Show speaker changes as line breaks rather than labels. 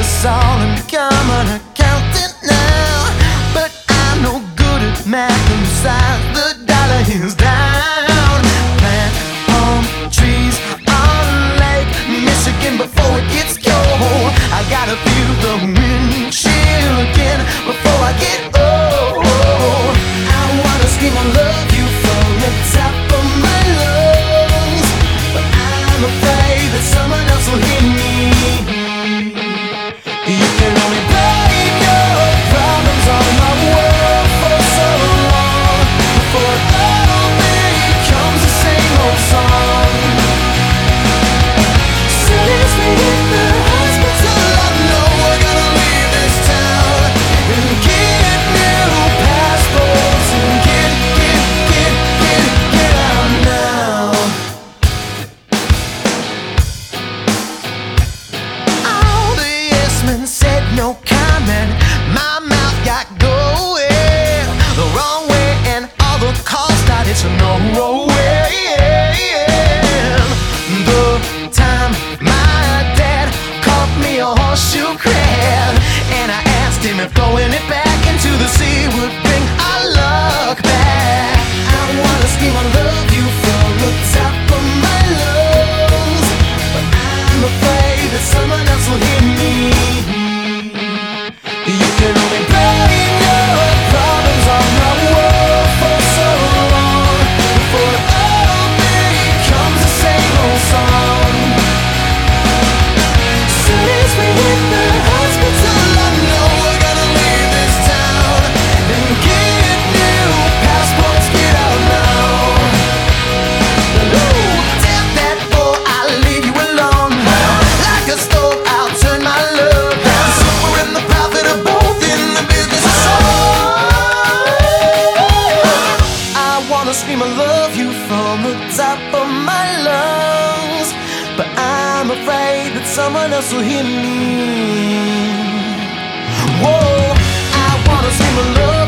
us all and come an accountant now. But I'm no good at math, and besides, the dollar is down. Plant palm trees on Lake Michigan before it gets cold. I gotta feel the wind chill again before I get old. I wanna scream I love you from the top of my lungs, but I'm afraid that someone else will hear me. You can only blame your problems on my world for so long before it all becomes the same old song. Seriously, in the hospital, I know we're gonna leave this town and get new passports and get out now. All the yes men said no comment. My mouth got going the wrong way, and all the calls started to know where. The time my dad caught me a horseshoe crab, and I asked him if throwing it back into the sea would bring our luck back. I wanna scream I love you from the top of my lungs, but I'm afraid that someone else will hear me. You can only blame your problems on my world for so long before it all becomes the same old song. Seriously, in the hospital, I know we're gonna leave this town and get new passports, get out now. Ooh, tap that door, I'll leave you alone now. Like a stove, I'll turn my love down. Super and the profit are both in the business of song. I wanna scream I love you from the top of my lungs, but I'm afraid that someone else will hear me. Whoa, I wanna scream I love